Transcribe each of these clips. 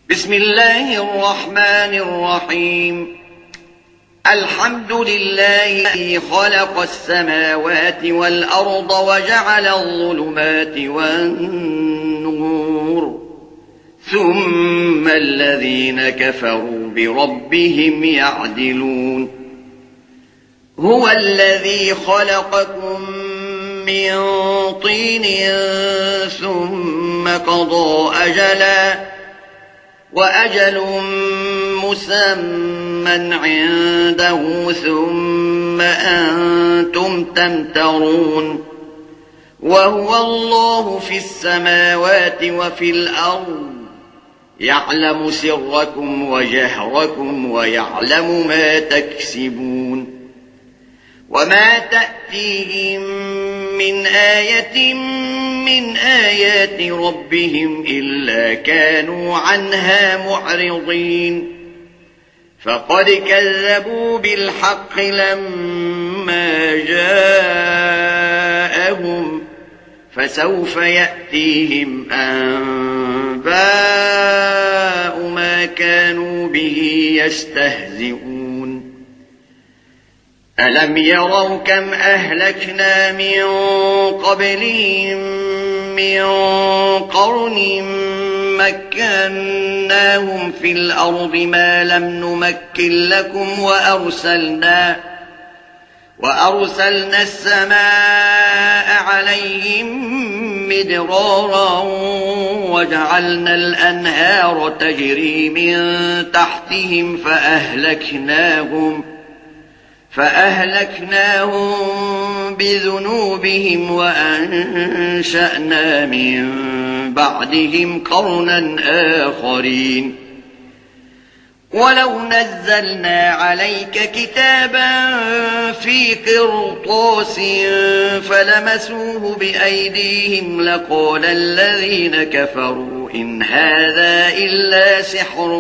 بسم الله الرحمن الرحيم. الحمد لله الذي خلق السماوات والأرض وجعل الظلمات والنور، ثم الذين كفروا بربهم يعدلون. هو الذي خلقكم من طين ثم قضى أجلا وأجل مسمى عنده ثم أنتم تمترون. وهو الله في السماوات وفي الأرض، يعلم سركم وجهركم ويعلم ما تكسبون. وما تأتيهم من آية من آيات ربهم إلا كانوا عنها معرضين. فقد كذبوا بالحق لما جاءهم، فسوف يأتيهم أنباء ما كانوا به يستهزئون. ألم يروا كم أهلكنا من قبلهم من قرن مكناهم في الأرض ما لم نمكن لكم، وأرسلنا السماء عليهم مدرارا وجعلنا الأنهار تجري من تحتهم فأهلكناهم بذنوبهم وأنشأنا من بعدهم قرنا آخرين. ولو نزلنا عليك كتابا في قرطاس فلمسوه بأيديهم لقال الذين كفروا إن هذا إلا سحر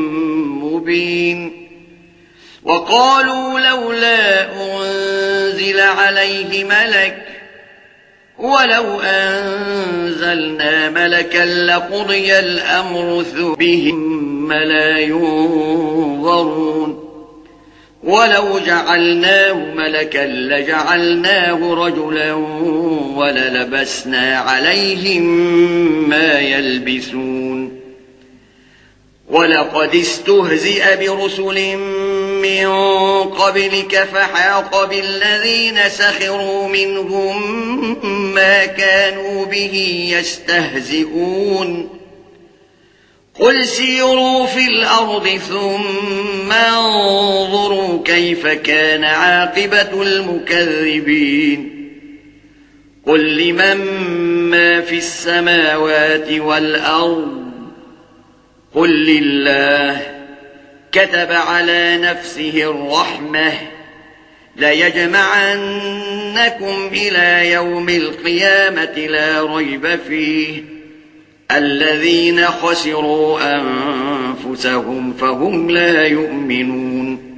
مبين. وقالوا لولا أنزل عليه ملك، ولو أنزلنا ملكا لقضي الأمر ثم لا ينظرون. ولو جعلناه ملكا لجعلناه رجلا وللبسنا عليهم ما يلبسون. ولقد استهزئ برسل من قبلك فحاق بالذين سخروا منهم ما كانوا به يستهزئون. قل سيروا في الأرض ثم انظروا كيف كان عاقبة المكذبين. قل لمن ما في السماوات والأرض، قل لله. كتب على نفسه الرحمة ليجمعنكم إلى يوم القيامة لا ريب فيه. الذين خسروا أنفسهم فهم لا يؤمنون.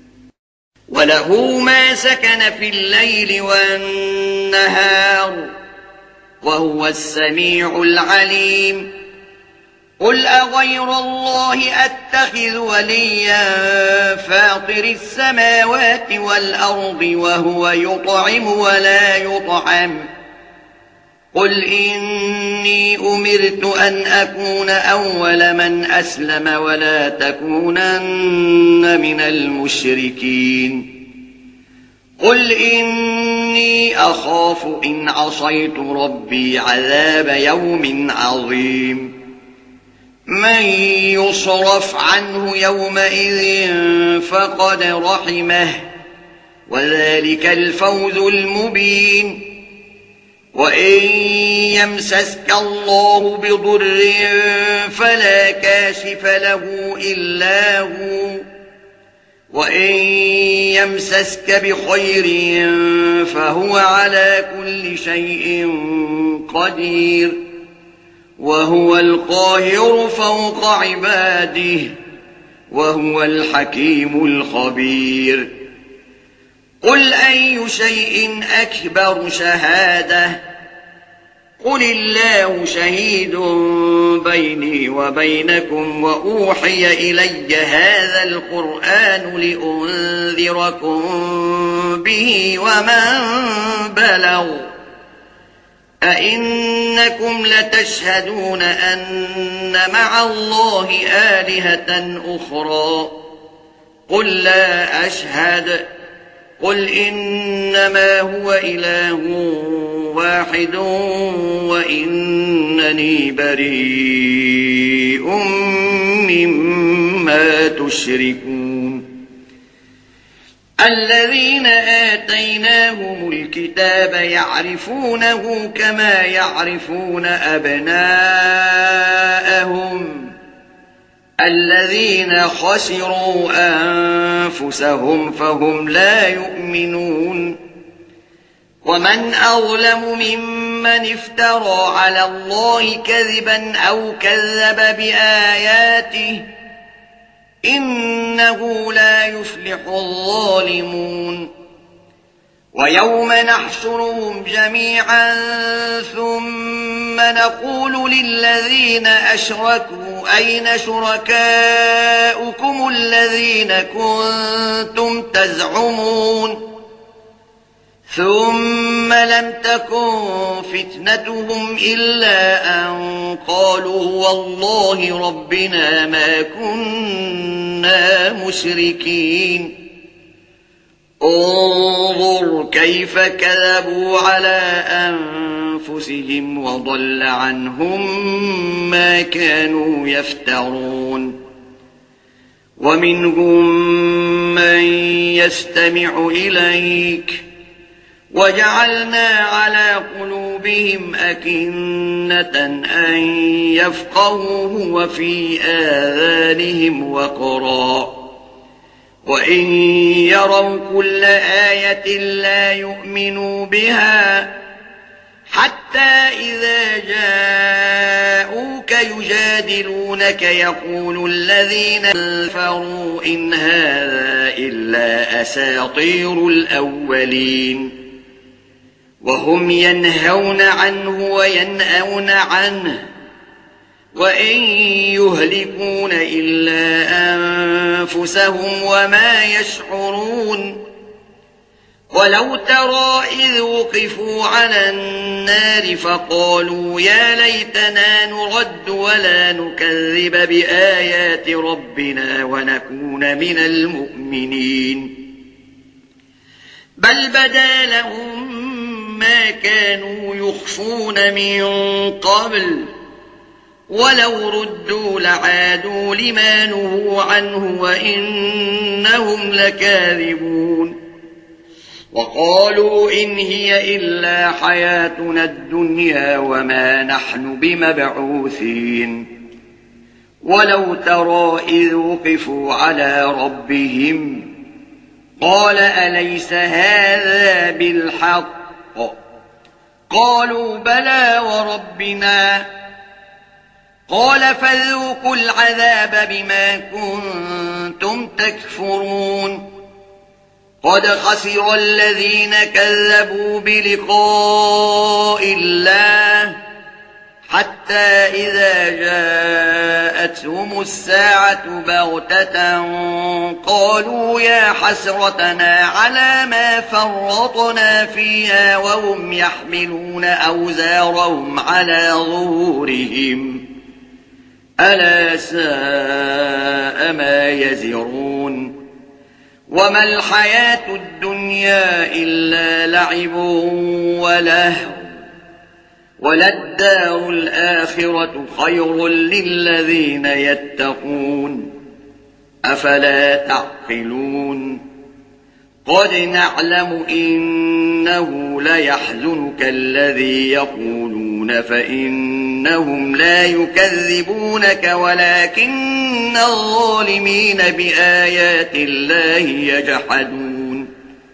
وله ما سكن في الليل والنهار وهو السميع العليم. قل أغير الله أتخذ وليا فاطر السماوات والأرض وهو يطعم ولا يطعم. قل إني أمرت أن أكون أول من أسلم ولا تكونن من المشركين. قل إني أخاف إن عصيت ربي عذاب يوم عظيم. من يصرف عنه يومئذ فقد رحمه، وذلك الفوز المبين. وإن يمسسك الله بضر فلا كاشف له إلا هو، وإن يمسسك بخير فهو على كل شيء قدير، وهو القاهر فوق عباده، وهو الحكيم الخبير. قل أي شيء أكبر شهادة، قل الله شهيد بيني وبينكم وأوحي إلي هذا القرآن لأنذركم به ومن بلغ أئنكم لتشهدون أن مع الله آلهة أخرى قل لا أشهد قل إنما هو إله واحد وإنني بريء مما تشركون الذين آتيناهم الكتاب يعرفونه كما يعرفون أبناءهم الذين خسروا أنفسهم فهم لا يؤمنون ومن أظلم ممن افترى على الله كذبا أو كذب بآياته إنه لا يفلح الظالمون ويوم نحشرهم جميعا ثم نقول للذين أشركوا أين شركاؤكم الذين كنتم تزعمون ثم لم تكن فتنتهم إلا أن قالوا والله ربنا ما كنا مشركين انظر كيف كذبوا على أنفسهم وضل عنهم ما كانوا يفترون ومنهم من يستمع إليك وجعلنا على قلوبهم أكنة أن يفقهوه وفي آذانهم وقرا وإن يروا كل آية لا يؤمنوا بها حتى إذا جاءوك يجادلونك يقول الذين كفروا إن هذا إلا أساطير الأولين وهم ينهون عنه وينأون عنه وإن يهلكون إلا أنفسهم وما يشعرون ولو ترى إذ وقفوا على النار فقالوا يا ليتنا نرد ولا نكذب بآيات ربنا ونكون من المؤمنين بل بدا لهم ما كانوا يخفون من قبل ولو ردوا لعادوا لما نهوا عنه وإنهم لكاذبون وقالوا إن هي إلا حياتنا الدنيا وما نحن بمبعوثين ولو ترى إذ وقفوا على ربهم قال أليس هذا بالحق قالوا بلى وربنا قال فذوقوا العذاب بما كنتم تكفرون قد خسر الذين كذبوا بلقاء الله حتى إذا جاءتهم الساعة بغتة قالوا يا حسرتنا على ما فرطنا فيها وهم يحملون أوزارهم على ظهورهم ألا ساء ما يزرون وما الحياة الدنيا إلا لعب ولهو وللدار الآخرة خير للذين يتقون أفلا تعقلون قد نعلم إنه ليحزنك الذي يقولون فإنهم لا يكذبونك ولكن الظالمين بآيات الله يجحدون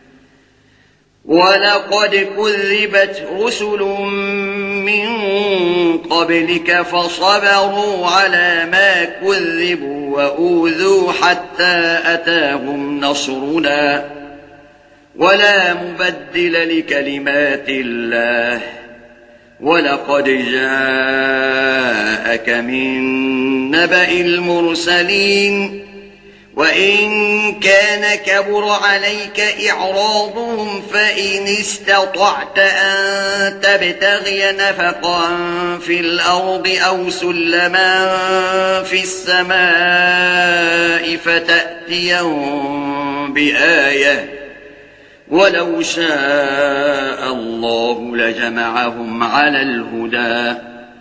ولقد كذبت رسل من قبلك فصبروا على ما كذبوا وأوذوا حتى أتاهم نصرنا ولا مبدل لكلمات الله ولقد جاءك من نبأ المرسلين وإن كان كبر عليك إعراضهم فإن استطعت أن تبتغي نفقا في الأرض أو سلما في السماء فتأتيهم بآية ولو شاء الله لجمعهم على الهدى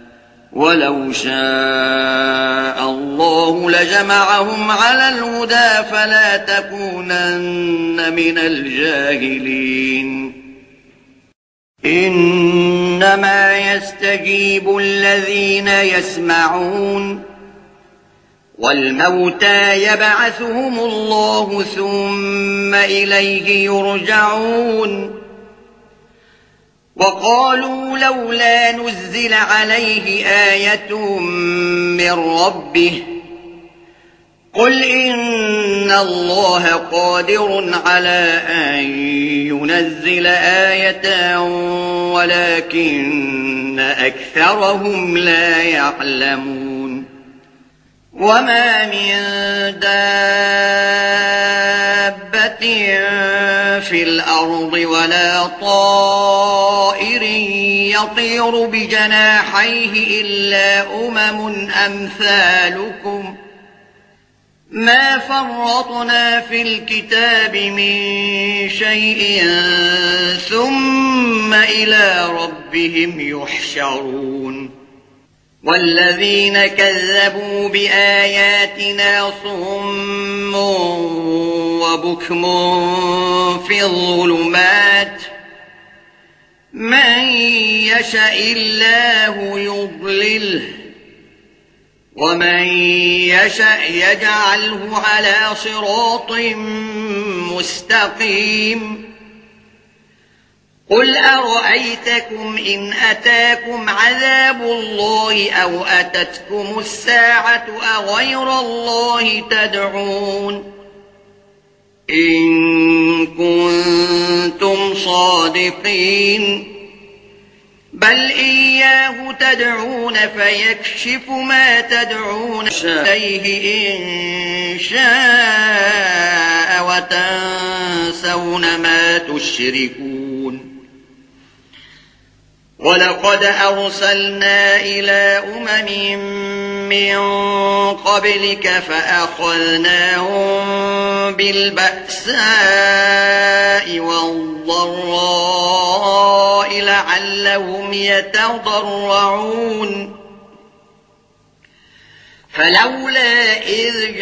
فلا تكونن من الجاهلين إنما يستجيب الذين يسمعون والموتى يبعثهم الله ثم إليه يرجعون وقالوا لولا نزل عليه آية من ربه قل إن الله قادر على أن ينزل آية ولكن أكثرهم لا يعلمون وما من دابة في الأرض ولا طائر يطير بجناحيه إلا أمثالكم ما فرطنا في الكتاب من شيء ثم إلى ربهم يحشرون والذين كذبوا بآياتنا صم وبكم في الظلمات من يشاء الله يضلله ومن يشاء يجعله على صراط مستقيم قل أرأيتكم إن أتاكم عذاب الله أو أتتكم الساعة أغير الله تدعون إن كنتم صادقين بل إياه تدعون فيكشف ما تدعون إليه إن شاء وتنسون ما تشركون ولقد أرسلنا إلى أمم من قبلك فأخذناهم بالبأساء والضراء لعلهم يتضرعون فلولا إذ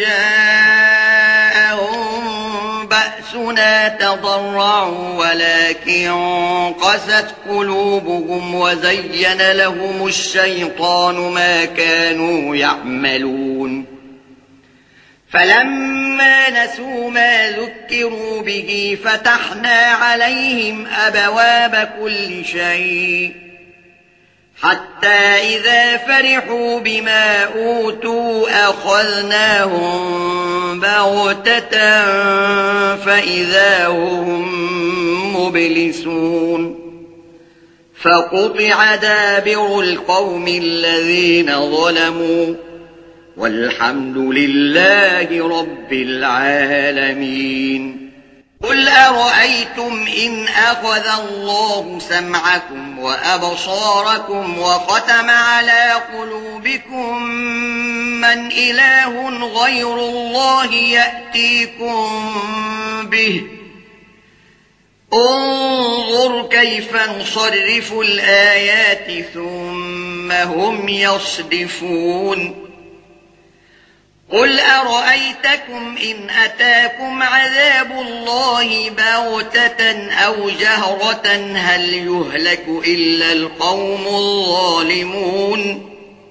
جاءهم بأسنا تضرعوا ولكن قست قلوبهم وزين لهم الشيطان ما كانوا يعملون فلما نسوا ما ذكروا به فتحنا عليهم أبواب كل شيء حتى إذا فرحوا بما أوتوا أخذناهم بغتة فإذا هم مبلسون فقطع دابر القوم الذين ظلموا والحمد لله رب العالمين قل أرأيتم إن أخذ الله سمعكم وأبصاركم وختم على قلوبكم من إله غير الله يأتيكم به انظر كيف نصرف الآيات ثم هم يصدفون قل أرأيتكم إن أتاكم عذاب الله بغتة أو جهرة هل يهلك إلا القوم الظالمون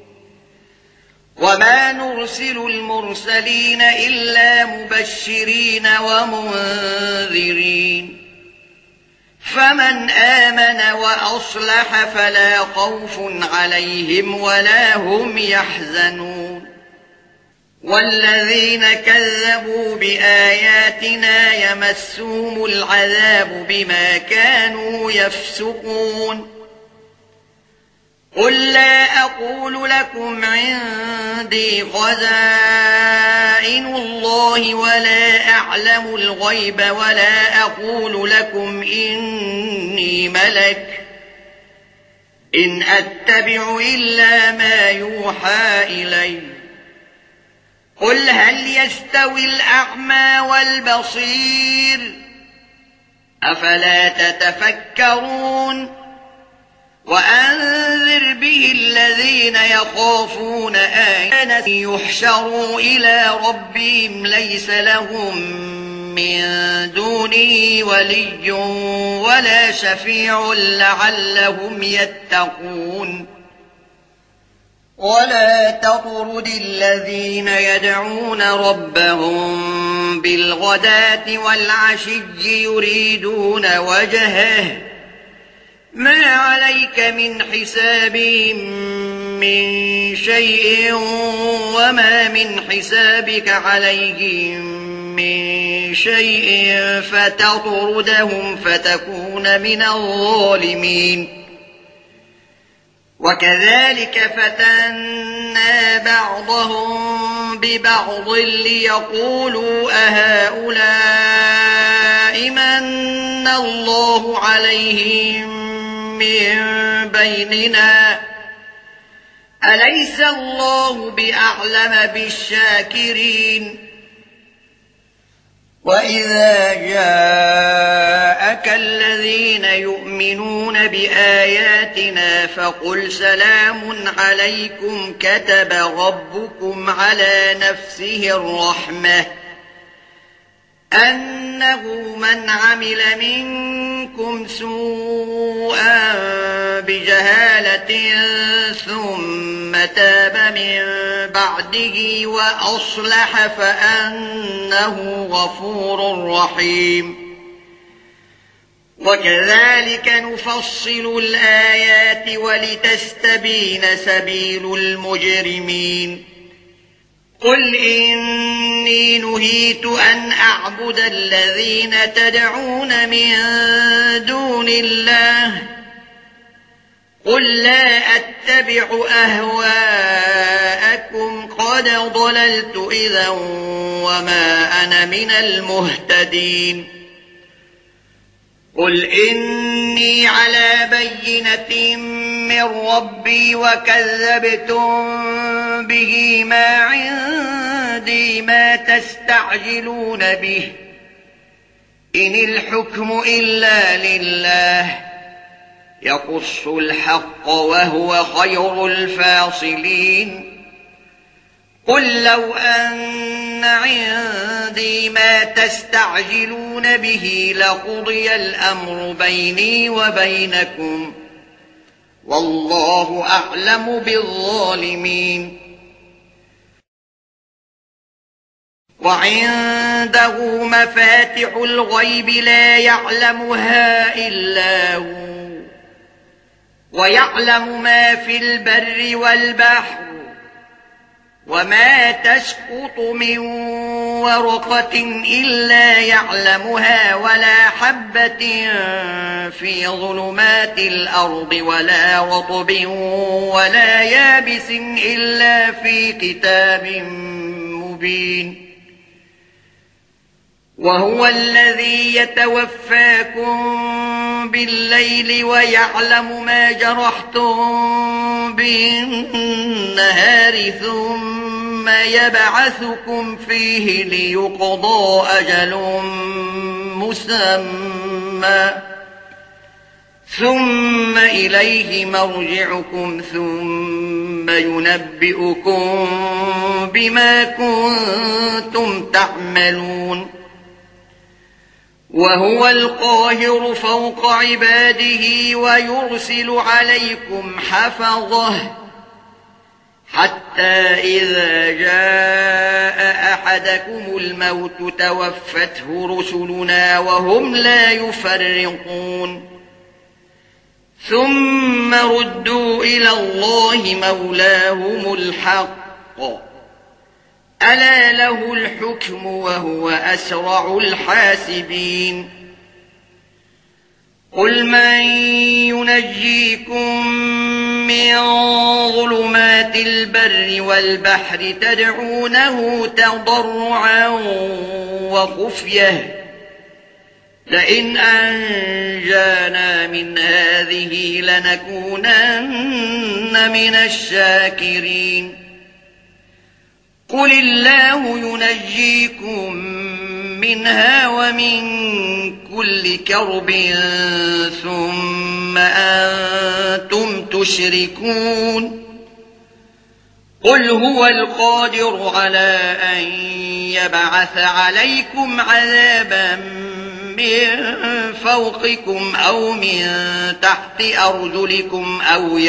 وما نرسل المرسلين إلا مبشرين ومنذرين فمن آمن وأصلح فلا خوف عليهم ولا هم يحزنون والذين كذبوا بآياتنا يمسهم العذاب بما كانوا يفسقون قل أرأيتم إن أخذ الله سمعكم وأبصاركم وختم على قلوبكم من إله غير الله يأتيكم به انظر كيف نصرف الآيات ثم هم يصدفون قل أرأيتكم إن أتاكم عذاب الله بغتة أو جهرة هل يهلك إلا القوم الظالمون وما نرسل المرسلين إلا مبشرين ومنذرين فمن آمن وأصلح فلا خوف عليهم ولا هم يحزنون والذين كذبوا بآياتنا يمسهم العذاب بما كانوا يفسقون قل لا أقول لكم عندي خزائن الله ولا أعلم الغيب ولا أقول لكم إني ملك إن أتبع إلا ما يوحى إلي قل هل يستوي الأعمى والبصير أفلا تتفكرون وأنذر به الذين يخافون أن يحشروا إلى ربهم ليس لهم من دونه ولي ولا شفيع لعلهم يتقون ولا تطرد الذين يدعون ربهم بالغداة والعشي يريدون وجهه ما عليك من حسابهم من شيء وما من حسابك عليهم من شيء فتطردهم فتكون من الظالمين وكذلك فتنا بعضهم ببعض ليقولوا أهؤلاء من الله عليهم من بيننا أليس الله بأعلم بالشاكرين وإذا جاءك الذين يؤمنون بآياتنا فقل سلام عليكم كتب ربكم على نفسه الرحمة أنه من عمل منكم سوءا بجهالة ثم تاب من بعده وأصلح فأنه غفور رحيم وكذلك نفصل الآيات ولتستبين سبيل المجرمين قل إني نهيت أن أعبد الذين تدعون من دون الله قل لا أتبع أهواءكم قد ضللت إذا وما أنا من المهتدين قل إني على بينة من ربي وكذبتم به ما عندي ما تستعجلون به إن الحكم إلا لله يقص الحق وهو خير الفاصلين قل لو أن عندي ما تستعجلون به لقضي الأمر بيني وبينكم والله أعلم بالظالمين وعنده مفاتح الغيب لا يعلمها إلا هو ويعلم ما في البر والبحر وما تسقط من ورقة إلا يعلمها ولا حبة في ظلمات الأرض ولا رطب ولا يابس إلا في كتاب مبين وهو الذي يتوفاكم بالليل ويعلم ما جرحتم بالنهار ثم يبعثكم فيه ليقضى أجل مسمى ثم إليه مرجعكم ثم ينبئكم بما كنتم تعملون وهو القاهر فوق عباده ويرسل عليكم حفظه حتى إذا جاء أحدكم الموت توفته رسلنا وهم لا يفرقون ثم ردوا إلى الله مولاهم الحق ألا له الحكم وهو أسرع الحاسبين قل من ينجيكم من ظلمات البر والبحر تدعونه تضرعا وخفية لئن أنجانا من هذه لنكونن من الشاكرين قل الله ينجيكم منها ومن كل كرب ثم أنتم تشركون قل هو القادر على أن يبعث عليكم عذابا من فوقكم أو من تحت أرجلكم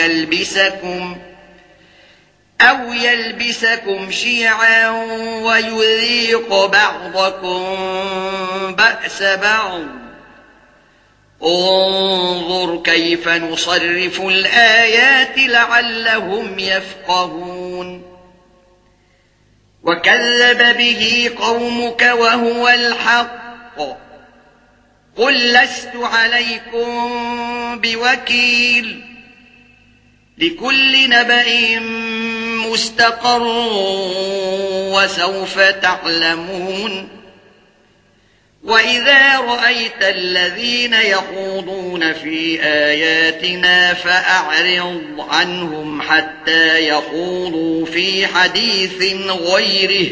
أو يلبسكم شيعا ويذيق بعضكم بأس بعض انظر كيف نصرف الآيات لعلهم يفقهون وكذب به قومك وهو الحق قل لست عليكم بوكيل لكل نبأ مستقر وسوف تعلمون وإذا رأيت الذين يخوضون في آياتنا فأعرض عنهم حتى يخوضوا في حديث غيره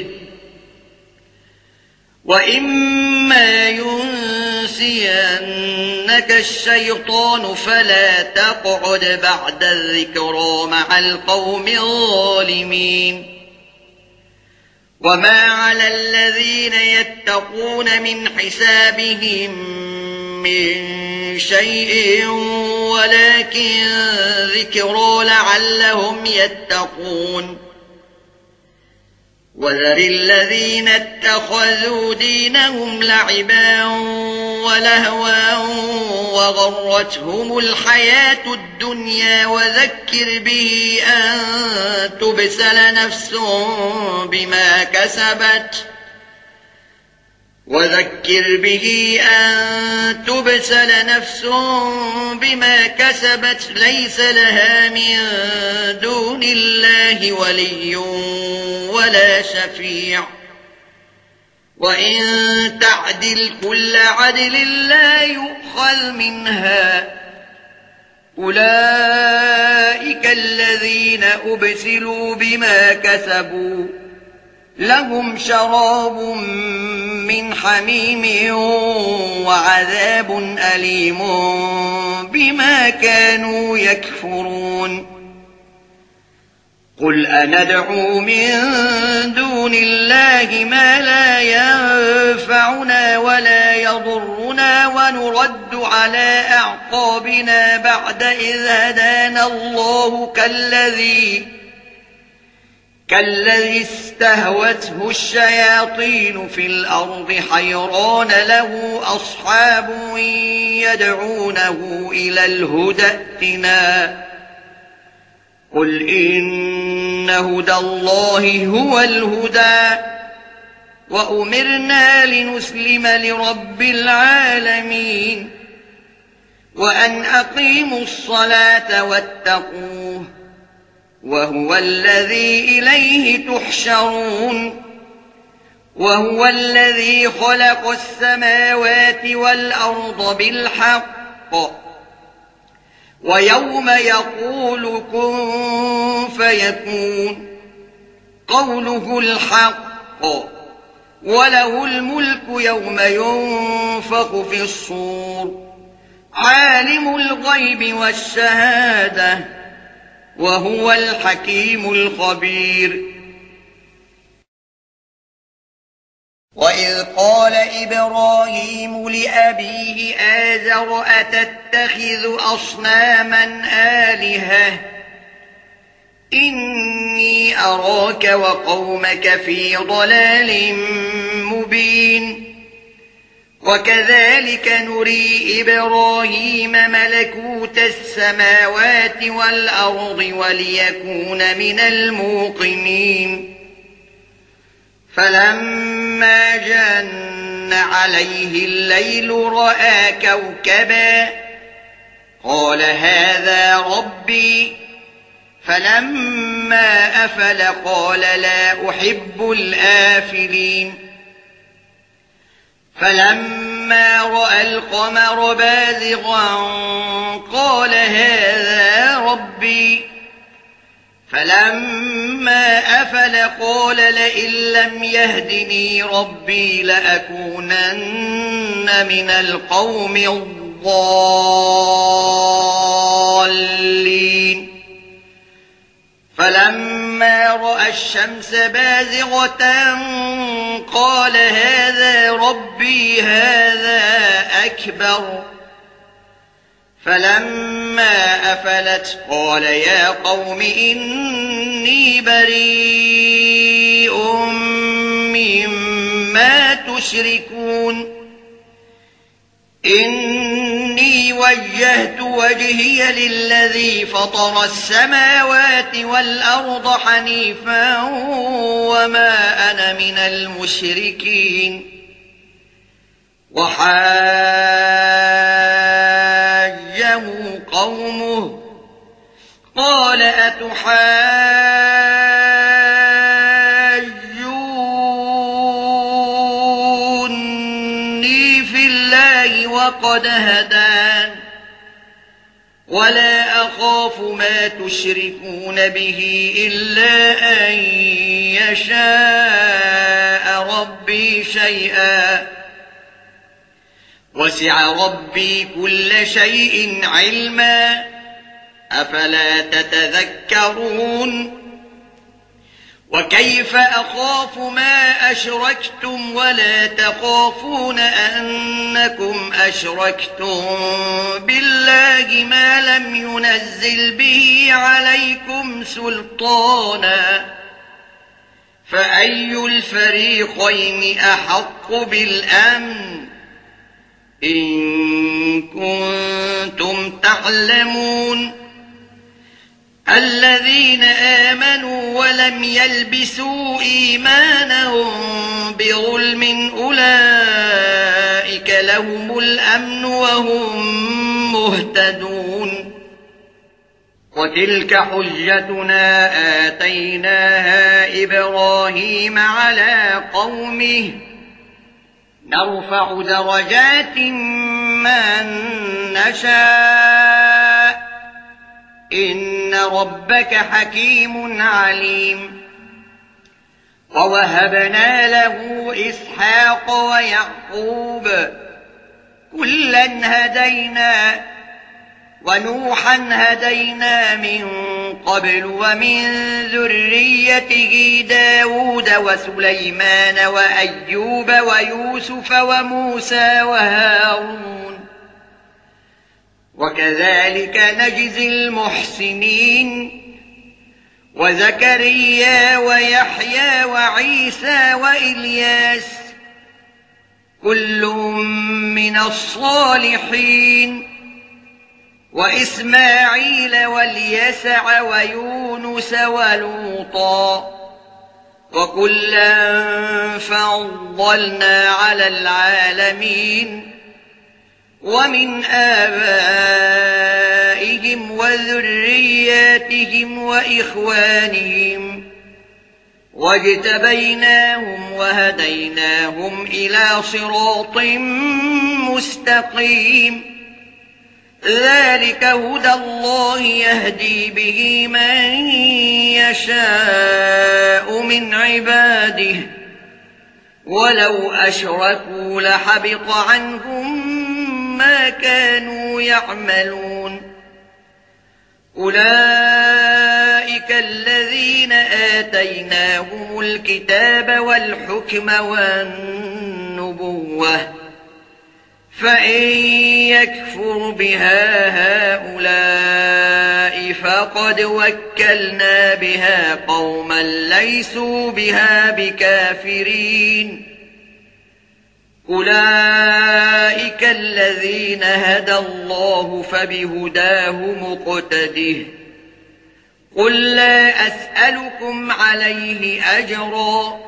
وإما ينسينك الشيطان فلا تقعد بعد الذكرى مع القوم الظالمين وما على الذين يتقون من حسابهم من شيء ولكن ذكرى لعلهم يتقون وذر الذين اتخذوا دينهم لعبا ولهوا وغرتهم الحياة الدنيا وذكر به أن تبسل نفس بما كسبت ليس لها من دون الله ولي ولا شفيع وإن تعدل كل عدل لا يؤخذ منها أولئك الذين أبسلوا بما كسبوا لهم شراب من حميم وعذاب أليم بما كانوا يكفرون قل أندعو من دون الله ما لا ينفعنا ولا يضرنا ونرد على أعقابنا بعد إذ هدانا الله كالذي استهوته الشياطين في الأرض حيران له أصحاب يدعونه إلى الهدى ائتنا قل إن هدى الله هو الهدى وأمرنا لنسلم لرب العالمين وأن أقيموا الصلاة واتقوه وهو الذي إليه تحشرون وهو الذي خلق السماوات والأرض بالحق ويوم يقول كن فيكون قوله الحق وله الملك يوم ينفخ في الصور عالم الغيب والشهادة وهو الحكيم الخبير وإذ قال إبراهيم لأبيه آزر أتتخذ أصناما آلهة إني أراك وقومك في ضلال مبين وكذلك نري إبراهيم ملكوت السماوات والأرض وليكون من الموقنين فلما جن عليه الليل رأى كوكبا قال هذا ربي فلما أفل قال لا أحب الآفلين فلما رأى القمر بازغا قال هذا ربي فلما أفل قال لئن لم يهدني ربي لأكونن من القوم الضالين فلما رأى الشمس بازغة قال هذا ربي هذا أكبر فلما أفلت قال يا قوم إني بريء مما تشركون إني وجهت وجهي للذي فطر السماوات والأرض حنيفا وما أنا من المشركين وحاجه قومه قال أتحاجوني في الله وقد هدان ولا أخاف ما تشركون به إلا أن يشاء ربي شيئا وسع ربي كل شيء علما أفلا تتذكرون وكيف أخاف ما أشركتم ولا تخافون أنكم أشركتم بالله ما لم ينزل به عليكم سلطانا فأي الفريقين أحق بالأمن إن كنتم تعلمون الذين آمنوا ولم يلبسوا إيمانهم بظلم أولئك لهم الأمن وهم مهتدون وتلك حجتنا آتيناها إبراهيم على قومه نرفع درجات من نشاء إن ربك حكيم عليم ووهبنا له إسحاق ويعقوب كلا هدينا ونوحا هدينا من قبل ومن ذريته داود وسليمان وأيوب ويوسف وموسى وهارون وكذلك نجزي المحسنين وزكريا ويحيى وعيسى وإلياس كل من الصالحين وإسماعيل واليسع ويونس ولوطا وكلا فضلنا على العالمين ومن آبائهم وذرياتهم وإخوانهم واجتبيناهم وهديناهم إلى صراط مستقيم ذلك هدى الله يهدي به من يشاء من عباده ولو أشركوا لحبط عنهم ما كانوا يعملون أولئك الذين آتيناهم الكتاب والحكم والنبوة فإن يكفر بها هؤلاء فقد وكلنا بها قوما ليسوا بها بكافرين أولئك الذين هدى الله فبهداه مقتده قل لا أسألكم عليه أجرا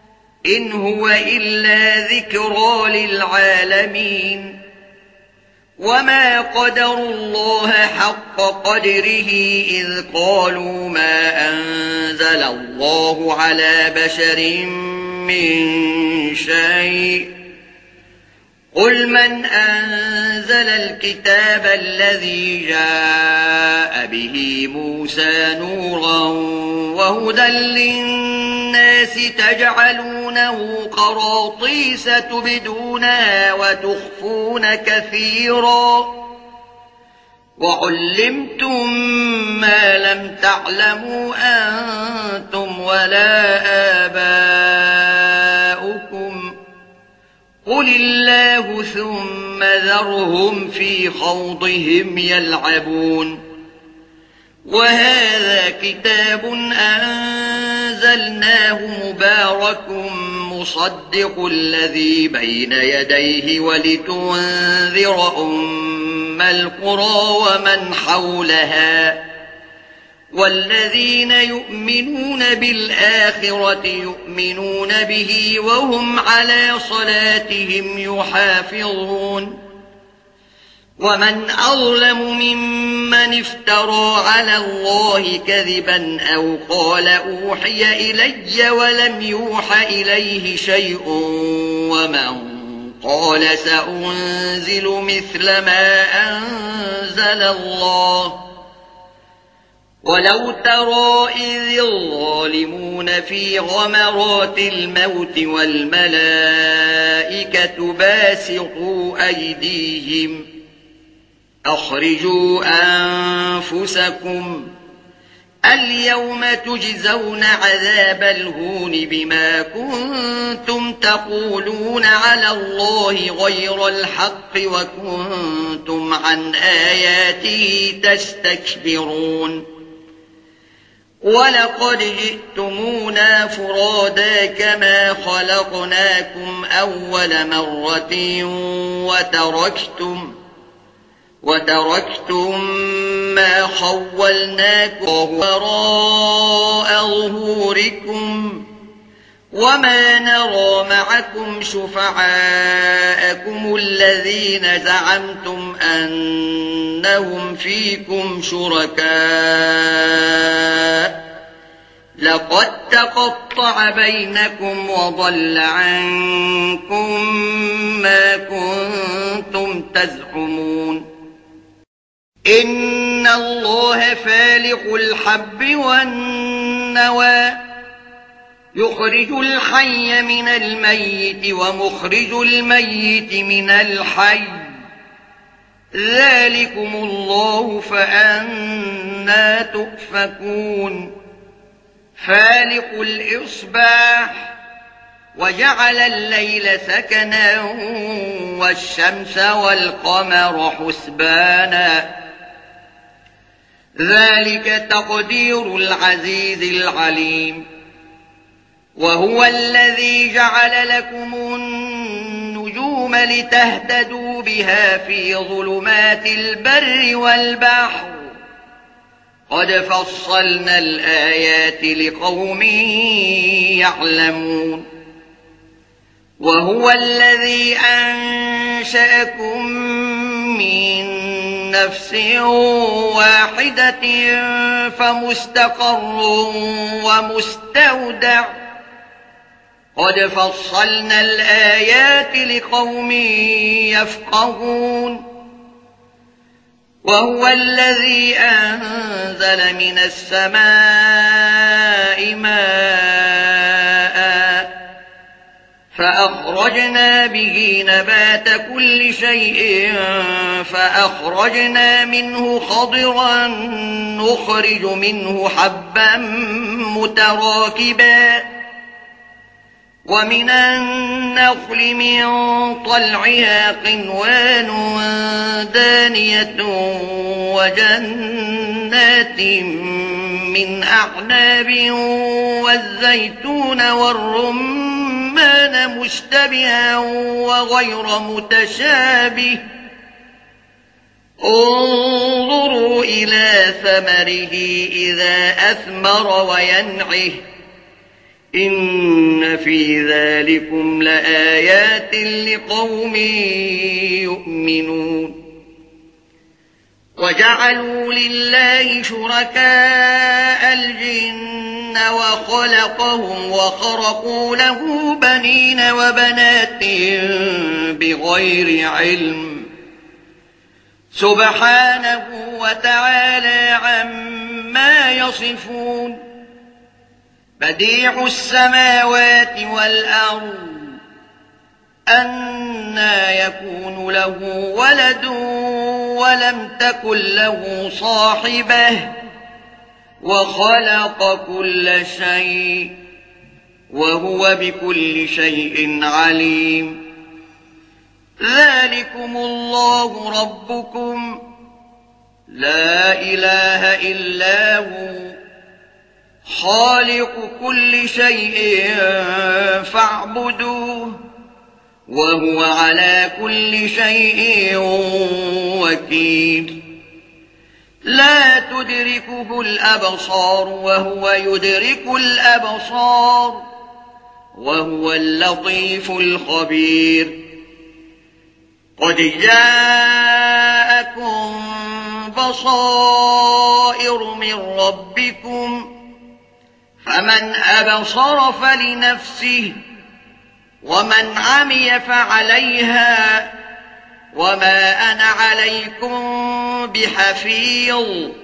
إن هو إلا ذكرى للعالمين وما قدروا الله حق قدره إذ قالوا ما أنزل الله على بشر من شيء قل من أنزل الكتاب الذي جاء به موسى نورا وهدى للناس تجعلونه قراطيس تبدونها وتخفون كثيرا وعلمتم ما لم تعلموا أنتم ولا آباؤكم قل الله ثم ذرهم في خوضهم يلعبون وهذا كتاب أنزلناه مبارك مصدق الذي بين يديه ولتنذر أم القرى ومن حولها والذين يؤمنون بالآخرة يؤمنون به وهم على صلاتهم يحافظون ومن أظلم ممن افترى على الله كذبا أو قال أوحي إلي ولم يوح إليه شيء ومن قال سأنزل مثل ما أنزل الله ولو ترى إذ الظالمون في غمرات الموت والملائكة باسطوا أيديهم أخرجوا أنفسكم اليوم تجزون عذاب الهون بما كنتم تقولون على الله غير الحق وكنتم عن آياته تستكبرون ولقد جئتمونا فرادا كما خلقناكم أول مرة وتركتم ما خولناكم وراء ظهوركم وما نرى معكم شفعاءكم الذين زعمتم أنهم فيكم شركاء لقد تقطع بينكم وضل عنكم ما كنتم تزعمون إن الله فالق الحب والنوى يخرج الحي من الميت ومخرج الميت من الحي ذلكم الله فأنى تؤفكون فالق الإصباح وجعل الليل سكنا والشمس والقمر حسبانا ذلك تقدير العزيز العليم وهو الذي جعل لكم النجوم لتهتدوا بها في ظلمات البر والبحر قد فصلنا الآيات لقوم يعلمون وهو الذي أنشأكم من نفس واحدة فمستقر ومستودع قد فصلنا الآيات لقوم يفقهون وهو الذي أنزل من السماء ماء فأخرجنا به نبات كل شيء فأخرجنا منه خضرا نخرج منه حبا متراكبا ومن النخل من طلعها قنوان دانية وجنات من أعناب والزيتون والرمان مشتبها وغير متشابه انظروا إلى ثمره إذا أثمر وينعه إن في ذلكم لآيات لقوم يؤمنون وجعلوا لله شركاء الجن وخلقهم وخرقوا له بنين وبنات بغير علم سبحانه وتعالى عما يصفون بديع السماوات والأرض أنى يكون له ولد ولم تكن له صاحبة وخلق كل شيء وهو بكل شيء عليم ذلكم الله ربكم لا إله إلا هو خالق كل شيء فاعبدوه وهو على كل شيء وكيل لا تدركه الأبصار وهو يدرك الأبصار وهو اللطيف الخبير قد جاءكم بصائر من ربكم فمن أبصر فلنفسه ومن عمي فعليها وما أنا عليكم بحفيظ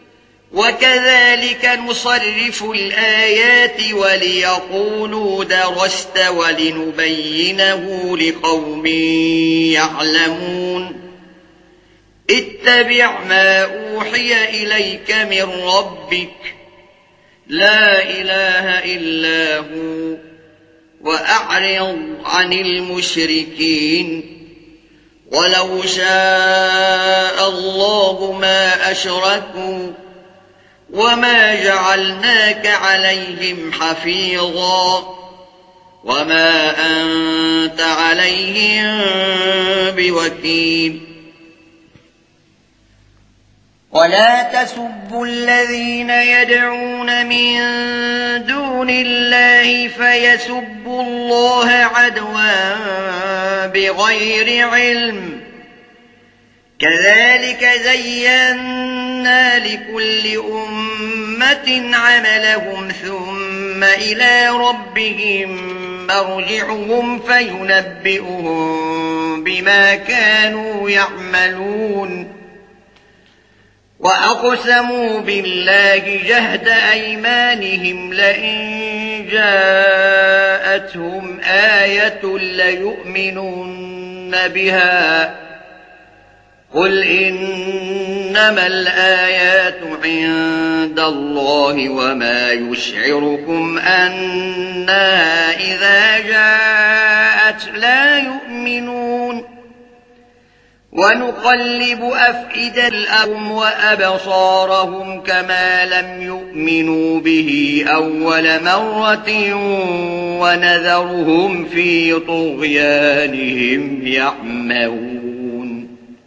وكذلك نصرف الآيات وليقولوا درست ولنبينه لقوم يعلمون اتبع ما أوحي إليك من ربك لا إله إلا هو وأعرض عن المشركين ولو شاء الله ما أشركوا وما جعلناك عليهم حفيظا وما أنت عليهم بوكيل ولا تسبوا الذين يدعون من دون الله فيسبوا الله عدوا بغير علم كذلك زينا لكل أمة عملهم ثم إلى ربهم مرجعهم فينبئهم بما كانوا يعملون وأقسموا بالله جهد أيمانهم لئن جاءتهم آية ليؤمنن بها قل إنما الآيات عند الله وما يشعركم أنها إذا جاءت لا يؤمنون ونقلب أفئدتهم وأبصارهم كما لم يؤمنوا به أول مرة ونذرهم في طغيانهم يعمهون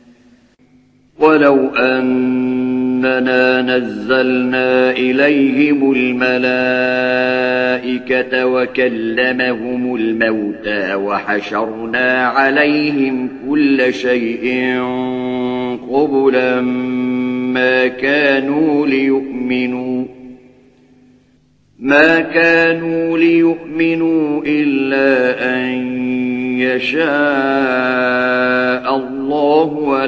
ولو أننا نزلنا إليهم الملائكة وكلمهم الموتى وحشرنا عليهم كل شيء قبلا ما كانوا ليؤمنوا إلا أن يشاء الله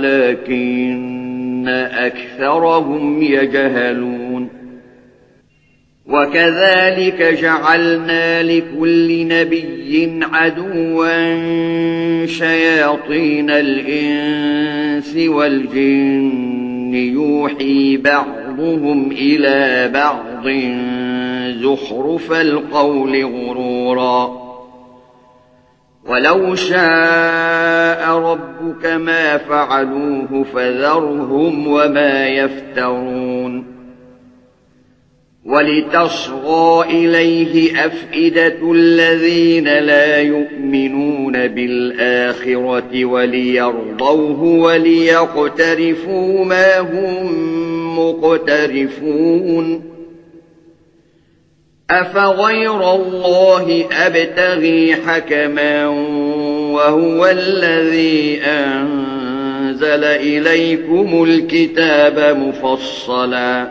ولكن أكثرهم يجهلون وكذلك جعلنا لكل نبي عدوا شياطين الإنس والجن يوحي بعضهم إلى بعض زخرف القول غرورا ولو شاء ربك ما فعلوه فذرهم وما يفترون ولتصغى إليه أفئدة الذين لا يؤمنون بالآخرة وليرضوه وليقترفوا ما هم مقترفون أفغير الله أبتغي حكما وهو الذي أنزل أنزل إليكم الكتاب مفصلا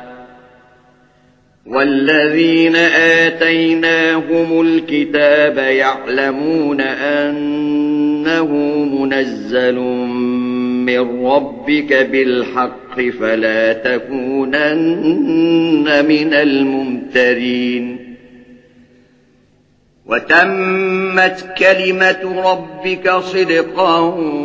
والذين آتيناهم الكتاب يعلمون أنه منزل من ربك بالحق فلا تكونن من الممترين وتمت كلمة ربك صدقا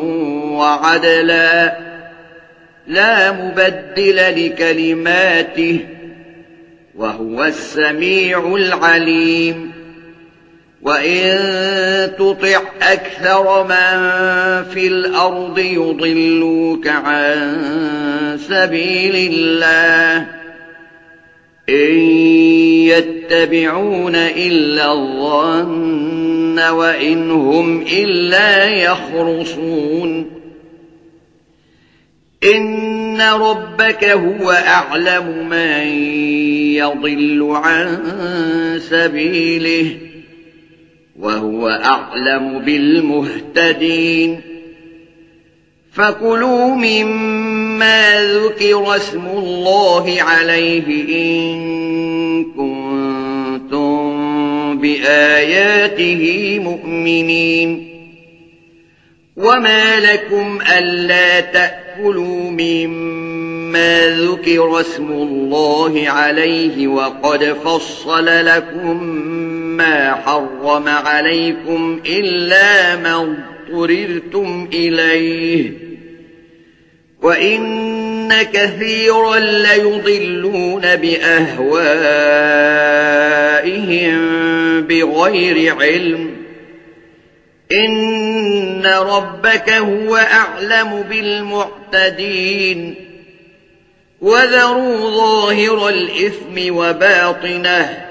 وعدلا لا مبدل لكلماته وهو السميع العليم وإن تطع أكثر من في الأرض يضلوك عن سبيل الله إن يتبعون إلا الظن وإن هم إلا يخرصون إن ربك هو أعلم من يضل عن سبيله وهو أعلم بالمهتدين فكلوا مما ذكر اسم الله عليه إن كنتم بآياته مؤمنين وما لكم ألا تأكلوا مما ذكر اسم الله عليه وقد فصل لكم ما حرم عليكم إلا ما اضطررتم إليه وإن كثيرا ليضلون بأهوائهم بغير علم إن ربك هو أعلم بالمعتدين وذروا ظاهر الإثم وباطنه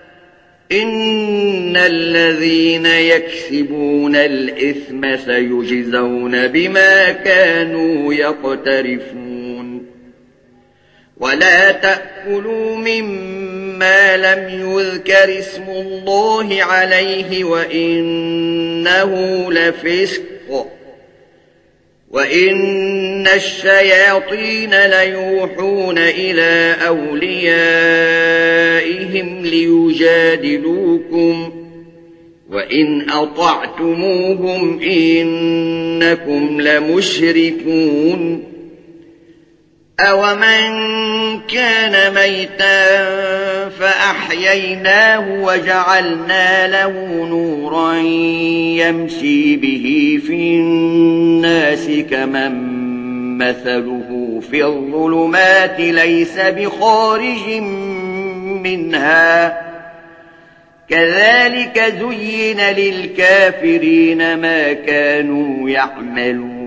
إن الذين يكسبون الإثم سيجزون بما كانوا يقترفون ولا تأكلوا مما لم يذكر اسم الله عليه وإنه لفسق وإن الشياطين ليوحون إلى أوليائهم ليجادلوكم وإن أطعتموهم إنكم لمشركون أومن كان ميتا فأحييناه وجعلنا له نورا يمشي به في الناس كمن مثله في الظلمات ليس بخارج منها كذلك زين للكافرين ما كانوا يعملون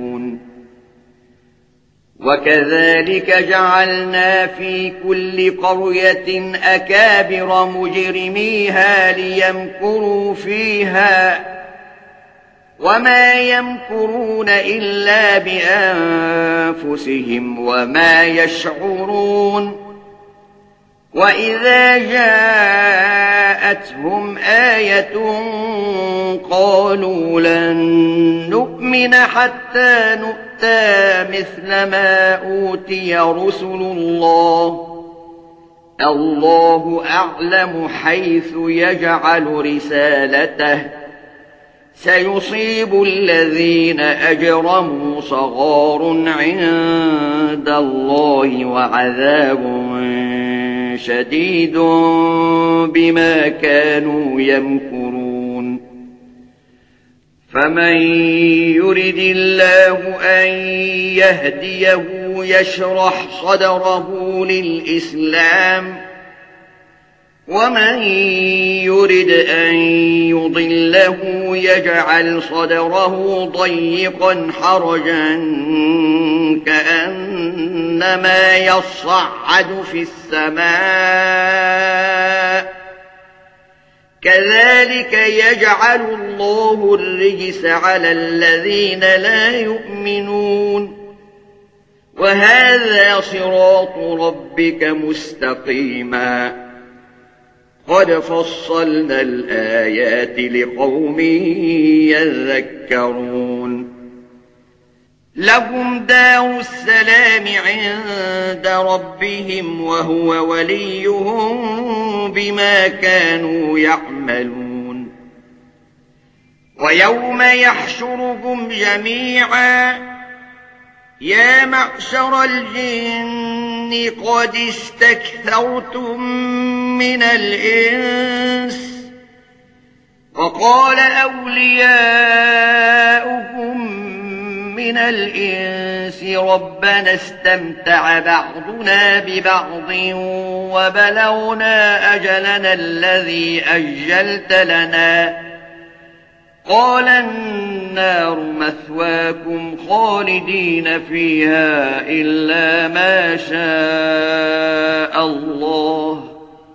وكذلك جعلنا في كل قرية أكابر مجرميها ليمكروا فيها وما يمكرون إلا بأنفسهم وما يشعرون وإذا جاءتهم آية قالوا لن نؤمن حتى نؤتى مثل ما أوتي رسل الله الله أعلم حيث يجعل رسالته سيصيب الذين أجرموا صغار عند الله وعذاب شديد بما كانوا يمكرون فمن يرد الله أن يهديه يشرح صدره للإسلام ومن يرد أن يضله يجعل صدره ضيقا حرجا كأنما يصعد في السماء كذلك يجعل الله الرجس على الذين لا يؤمنون وهذا صراط ربك مستقيما قد فصلنا الآيات لقوم يذكرون لهم دار السلام عند ربهم وهو وليهم بما كانوا يعملون ويوم يحشرهم جميعا يا معشر الجن قد استكثرتم من الإنس وقال أولياؤهم من الإنس ربنا استمتع بعضنا ببعض وبلغنا أجلنا الذي أجلت لنا قال النار مثواكم خالدين فيها إلا ما شاء الله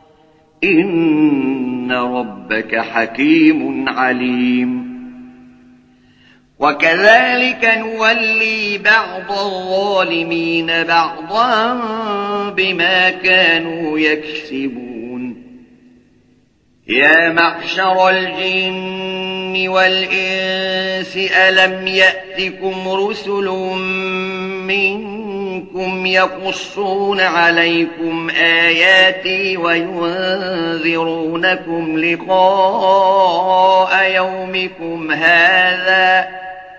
إن ربك حكيم عليم وكذلك نولي بعض الظالمين بعضا بما كانوا يكسبون يا معشر الجن والإنس ألم يأتكم رسل منكم يقصون عليكم آياتي وينذرونكم لقاء يومكم هذا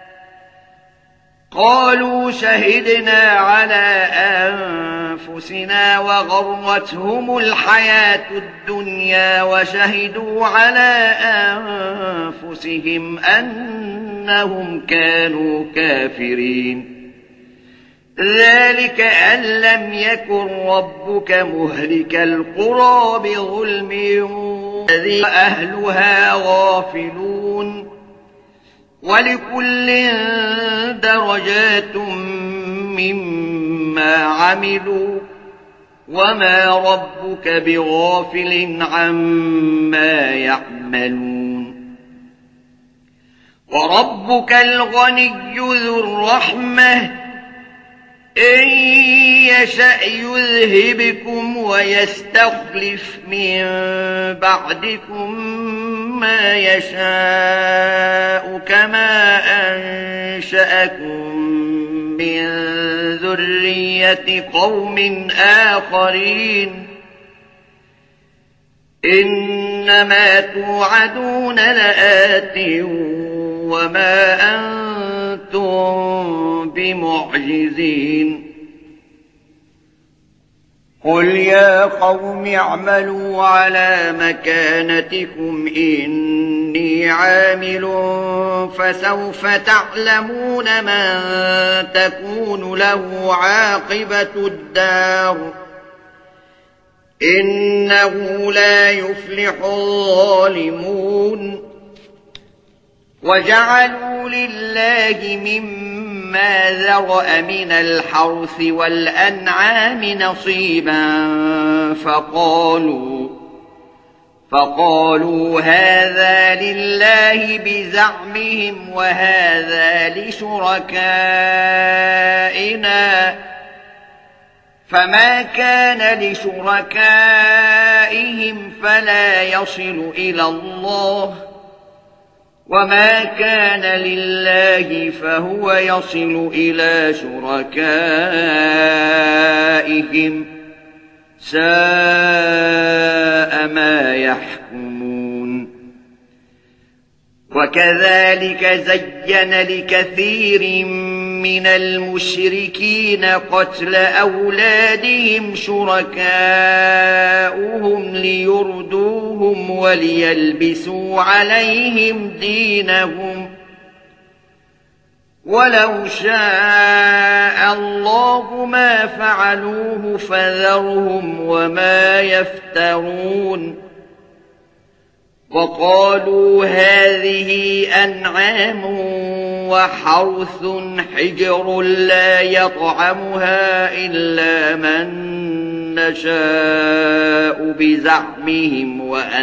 قالوا شهدنا على أنفسنا وغرتهم الحياة الدنيا وشهدوا على أنفسهم أنهم كانوا كافرين ذلك أن لم يكن ربك مهلك القرى بظلم الذي أهلها غافلون ولكل درجات مما عملوا وما ربك بغافل عما يعملون وربك الغني ذو الرحمة إن يشأ يذهبكم ويستخلف من بعدكم ما يشاء كما أنشأكم من ذرية قوم آخرين إنما توعدون لآت وما أنتم بمعجزين قل يا قوم اعملوا على مكانتكم إني عامل فسوف تعلمون من تكون له عاقبة الدار إنه لا يفلح الظالمون وجعلوا لله مما ذرأ من الحرث والأنعام نصيبا فقالوا هذا لله بزعمهم وهذا لشركائنا فما كان لشركائهم فلا يصل إلى الله وما كان لله فهو يصل إلى شركائهم ساء ما يحكمون وكذلك زين لكثير من المشركين قتل أولادهم شركاؤهم ليردوهم وليلبسوا عليهم دينهم ولو شاء الله ما فعلوه فذرهم وما يفترون وقالوا هذه أنعام وحرث حجر لا يطعمها إلا من نشاء بزعمهم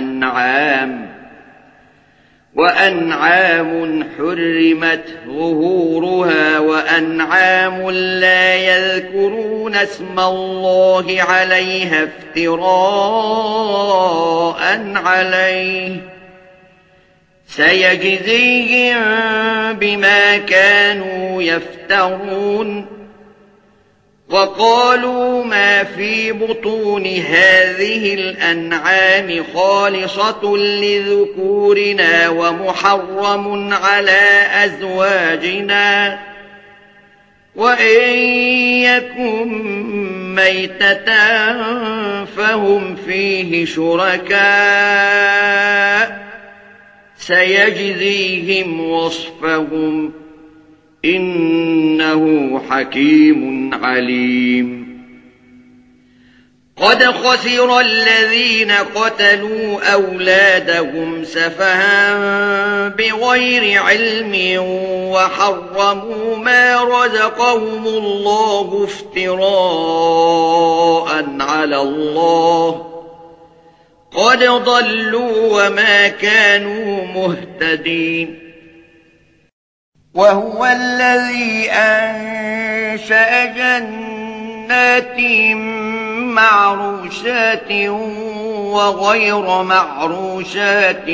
وأنعام حرمت ظهورها وأنعام لا يذكرون اسم الله عليها افتراء عليه سيجزيهم بما كانوا يفترون وقالوا ما في بطون هذه الأنعام خالصة لذكورنا ومحرم على أزواجنا وإن يكن ميتة فهم فيه شركاء سيجزيهم وصفهم إنه حكيم عليم قد خسر الذين قتلوا أولادهم سفها بغير علم وحرموا ما رزقهم الله افتراء على الله قد ضلوا وما كانوا مهتدين وهو الذي أنشأ جنات معروشات وغير معروشات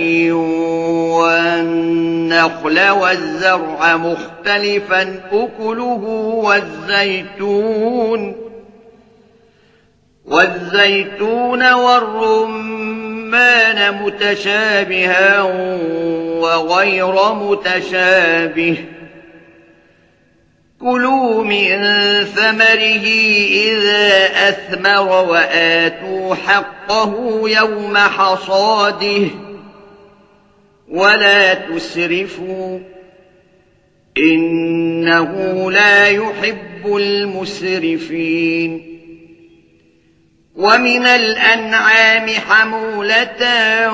والنخل والزرع مختلفا أكله والزيتون والرمان متشابها وغير متشابه كلوا من ثمره إذا أثمر وآتوا حقه يوم حصاده ولا تسرفوا إنه لا يحب المسرفين ومن الأنعام حمولة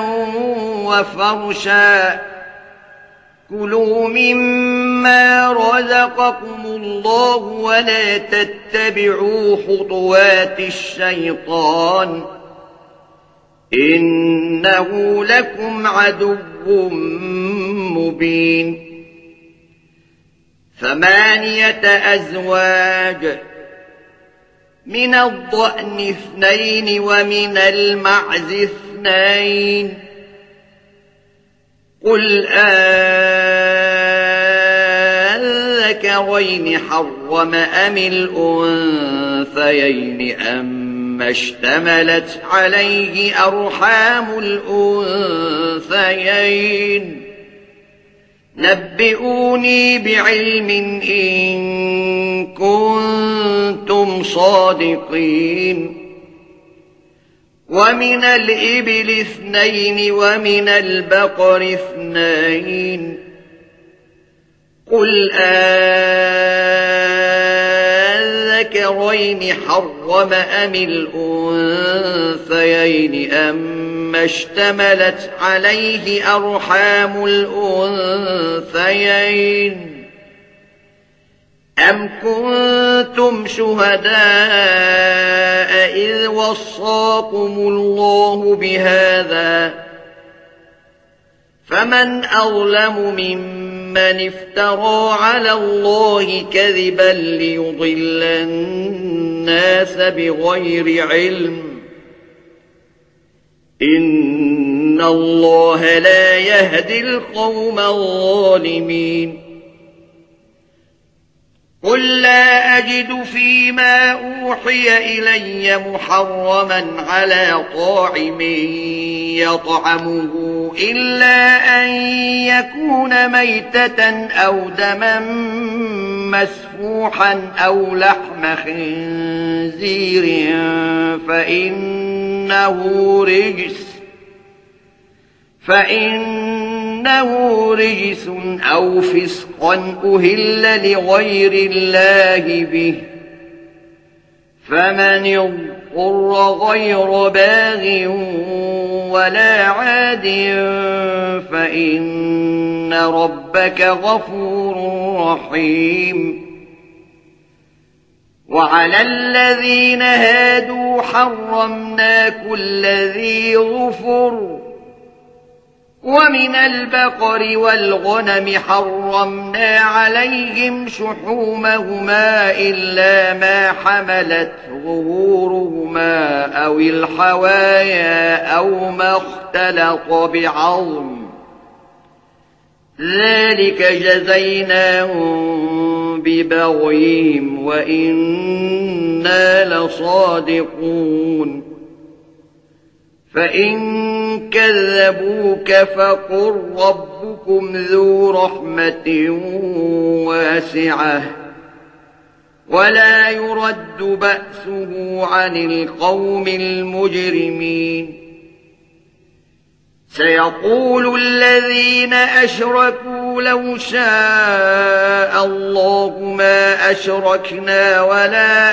وفرشا كلوا مما رزقكم الله ولا تتبعوا خطوات الشيطان إنه لكم عدو مبين 8 أزواج من الضأن 2 ومن المعز 2 قل أذكرين حرم أم الأنثيين أما اشتملت عليه أرحام الأنثيين نبئوني بعلم إن كنتم صادقين ومن الإبل 2 ومن البقر 2 قل أذكرين حرم أم الأنثيين أما اشتملت عليه أرحام الأنثيين أم كنتم شهداء إذ وصاكم الله بهذا فمن أظلم ممن افترى على الله كذبا ليضل الناس بغير علم إن الله لا يهدي القوم الظالمين قل لا أجد فيما أوحي إلي محرما على طاعم يطعمه إلا أن يكون ميتة أو دما مسفوحا أو لحم خنزير فإنه رجس أو فسقا أهل لغير الله به فمن اضطر غير باغ ولا عاد فإن ربك غفور رحيم وعلى الذين هادوا حرمنا كل ذي ظفر ومن البقر والغنم حرمنا عليهم شحومهما إلا ما حملت ظهورهما أو الحوايا أو ما اختلط بعظم ذلك جزيناهم ببغيهم وإنا لصادقون فإن كذبوك فقل ربكم ذو رحمة واسعة ولا يرد بأسه عن القوم المجرمين سيقول الذين أشركوا لو شاء الله ما أشركنا ولا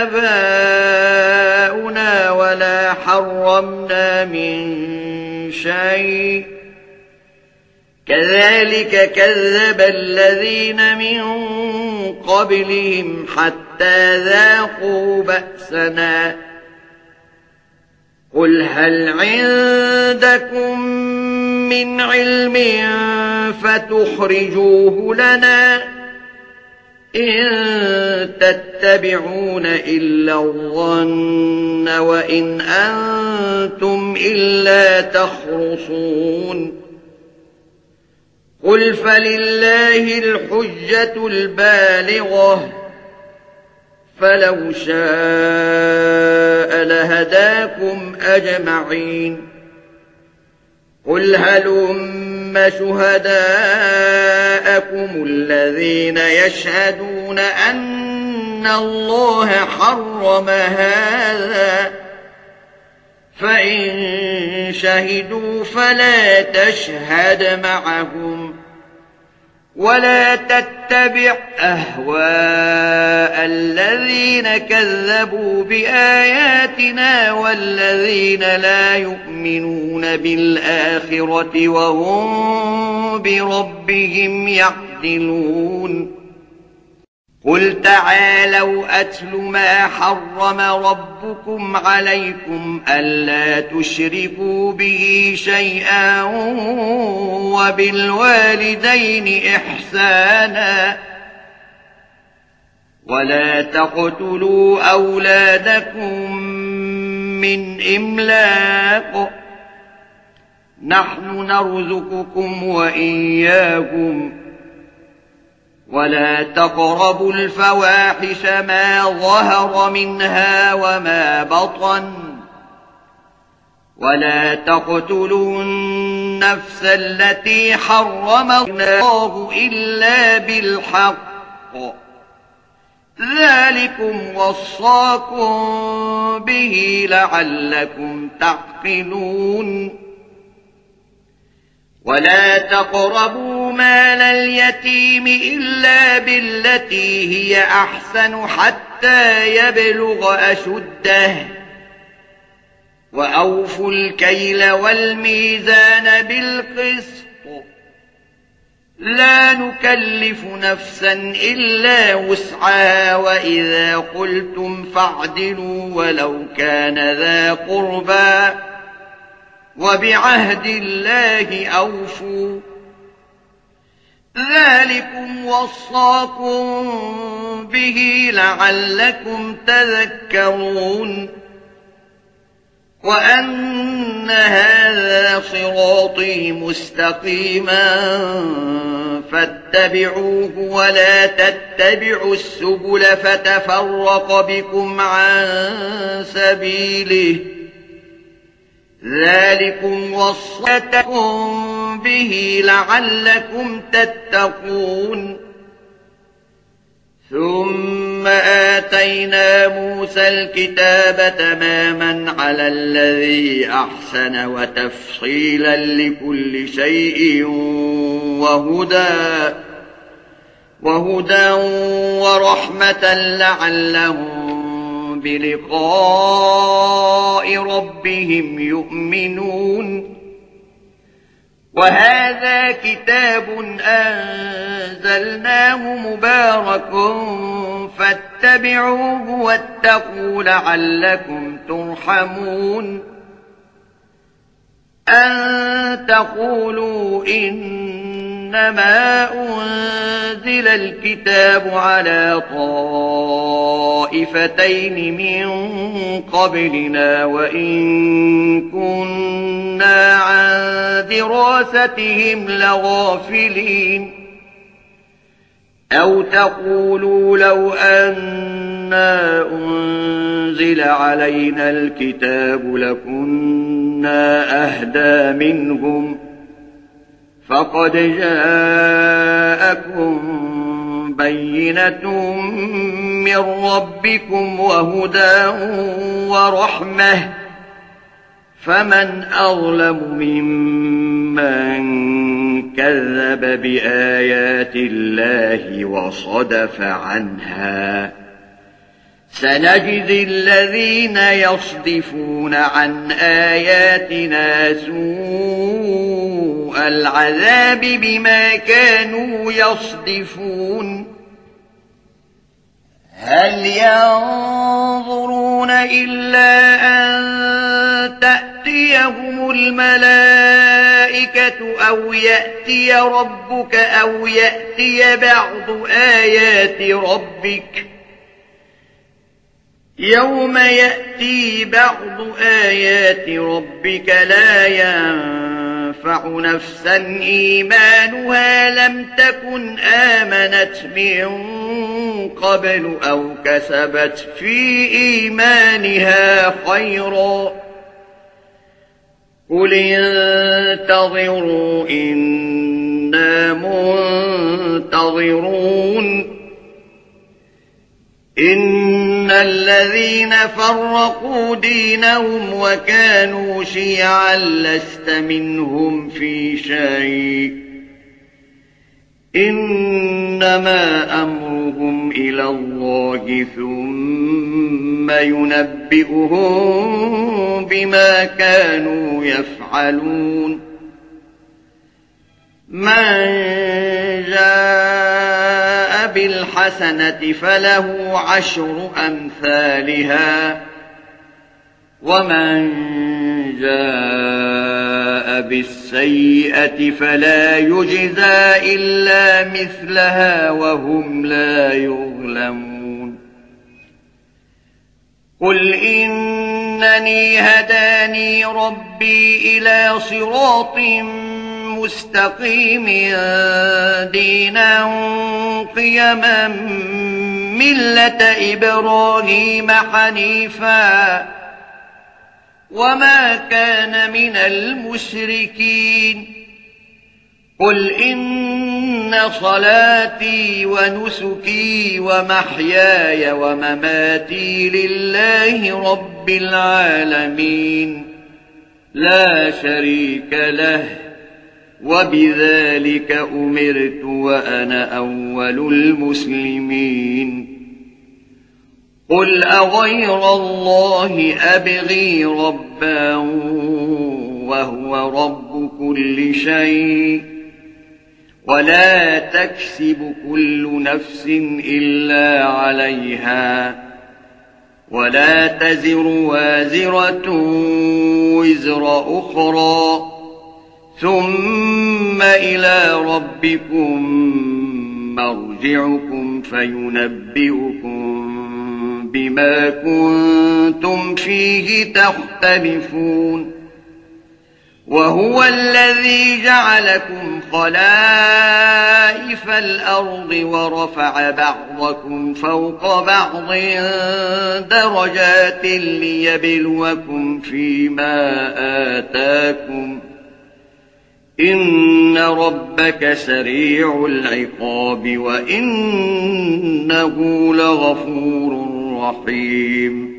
آباؤنا ولا حرمنا من شيء كذلك كذب الذين من قبلهم حتى ذاقوا بأسنا قل هل عندكم من علم فتخرجوه لنا إن تتبعون إلا الظن وإن أنتم إلا تخرصون قل فلله الحجة البالغة فلو شاء لهداكم أجمعين قل هلم شهداءكم الذين يشهدون أن الله حرم هذا فإن شهدوا فلا تشهد معهم ولا تتبع أهواء الذين كذبوا بآياتنا والذين لا يؤمنون بالآخرة وهم بربهم يعدلون قل تعالوا أتل ما حرم ربكم عليكم ألا تشركوا به شيئا وبالوالدين إحسانا ولا تقتلوا أولادكم من إملاق نحن نرزقكم وإياكم ولا تقربوا الفواحش ما ظهر منها وما بطن ولا تقتلوا النفس التي حرم الله إلا بالحق ذلكم وصاكم به لعلكم تعقلون ولا تقربوا مال اليتيم إلا بالتي هي أحسن حتى يبلغ أشده وأوفوا الكيل والميزان بالقسط لا نكلف نفسا إلا وسعها وإذا قلتم فاعدلوا ولو كان ذا قربى وبعهد الله أوفوا ذلكم وصاكم به لعلكم تذكرون وأن هذا صراطي مستقيما فاتبعوه ولا تتبعوا السبل فتفرق بكم عن سبيله ذلكم وصاكم به لعلكم تتقون ثم آتينا موسى الكتاب تماما على الذي أحسن وتفصيلا لكل شيء وهدى ورحمة لعلهم بلقاء ربهم يؤمنون وهذا كتاب أنزلناه مبارك فاتبعوه واتقوا لعلكم ترحمون أن تقولوا إن إنما أنزل الكتاب على طائفتين من قبلنا وإن كنا عن دراستهم لغافلين أو تقولوا لو أنا أنزل علينا الكتاب لكنا أهدى منهم فقد جاءكم بينة من ربكم وهدى ورحمة فمن أظلم ممن كذب بآيات الله وصدف عنها سنجزي الذين يصدفون عن آياتنا سوء العذاب بما كانوا يصدفون هل ينظرون إلا أن تأتيهم الملائكة أو يأتي ربك أو يأتي بعض آيات ربك يوم يأتي بعض آيات ربك لا ينفع نفسا إيمانها لم تكن آمنت من قبل أو كسبت في إيمانها خيرا قل انتظروا إنا منتظرون إن الذين فرقوا دينهم وكانوا شيعا لست منهم في شيء إنما أمرهم إلى الله ثم ينبئهم بما كانوا يفعلون من جاء بالحسنة فله 10 أمثالها ومن جاء بالسيئة فلا يجزى إلا مثلها وهم لا يظلمون قل إنني هداني ربي إلى صراط مستقيم دينا قيما ملة إبراهيم حنيفا وما كان من المشركين قل إن صلاتي ونسكي ومحياي ومماتي لله رب العالمين لا شريك له وبذلك أمرت وأنا أول المسلمين قل أغير الله أبغي ربا وهو رب كل شيء ولا تكسب كل نفس إلا عليها ولا تزر وازرة وزر أخرى ثم إلى ربكم مرجعكم فينبئكم بما كنتم فيه تختلفون وهو الذي جعلكم خلائف الأرض ورفع بعضكم فوق بعض درجات ليبلوكم فيما آتاكم إن ربك سريع العقاب وإنه لغفور رحيم